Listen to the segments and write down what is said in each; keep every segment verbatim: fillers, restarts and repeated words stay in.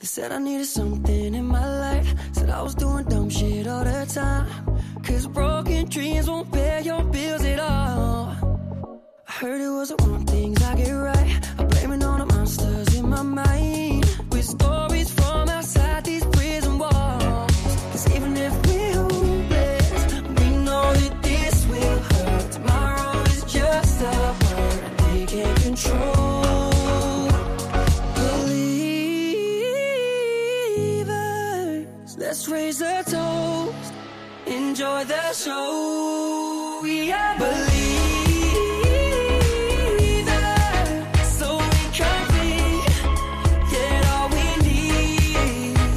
They said I needed something in my life, said I was doing dumb shit all the time, cause broken dreams won't pay your bills at all. I heard it was the wrong things I get right, I'm blaming all the monsters in my mind, with stories from outside these prison walls. Cause even if we're hopeless, we know that this will hurt. Tomorrow is just a word they can't control. Let's raise a toast, enjoy the show. We are believers, so we complete, get all we need.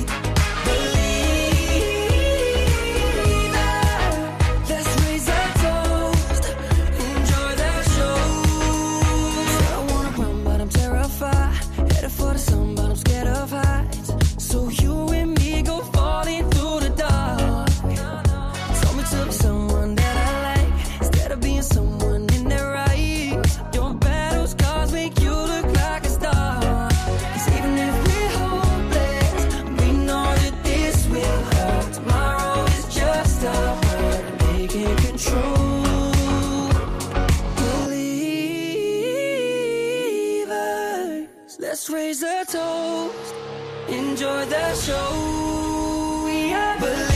Believers, let's raise a toast, enjoy the show. Said I wanna run, but I'm terrified, headed for the sun, but I'm scared of heights. So you and me go falling through the dark. Told me to be someone that I like, instead of being someone in their right. Your battle scars make you look like a star. Cause even if we're hopeless, we know that this will hurt. Tomorrow is just a word they can't control. Believers, let's raise a toast, enjoy the show. We are believers.